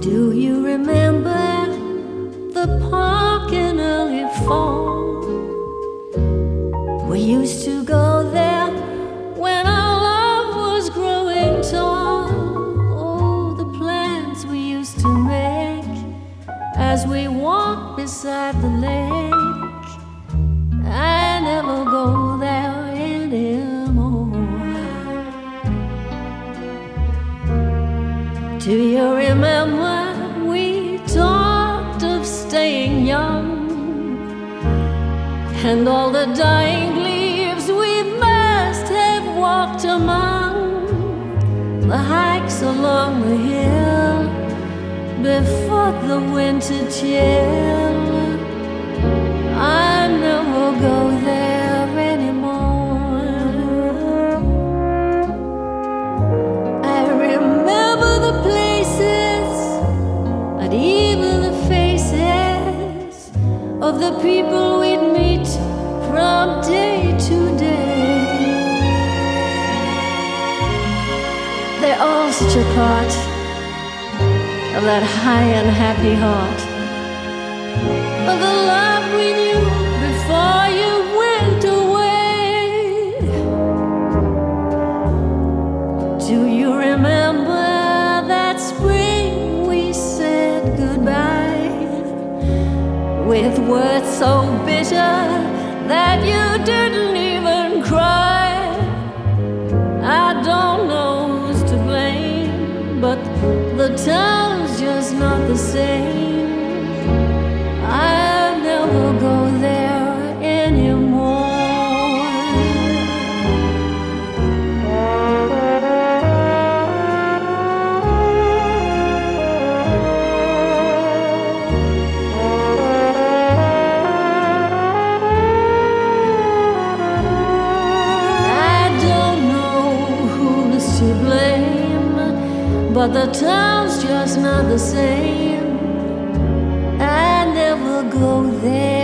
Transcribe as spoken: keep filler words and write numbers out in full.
Do you remember the park in early fall? We used to go there when our love was growing tall. Oh, the plans we used to make as we walked beside the lake. I never go there anymore. Do you remember we talked of staying young, and all the dying leaves we must have walked among, the hikes along the hill before the winter chill? I never go there anymore. I remember the places and even the faces of the people we'd meet from day to day. They're all such a part of that high and happy heart, of the love we knew before you went away. Do you remember that spring we said goodbye, with words so bitter that you didn't even cry? I don't know who's to blame, but the town's just not the same. I'll never go there anymore. I don't know who's to blame, but the town's just not the same. I never go there.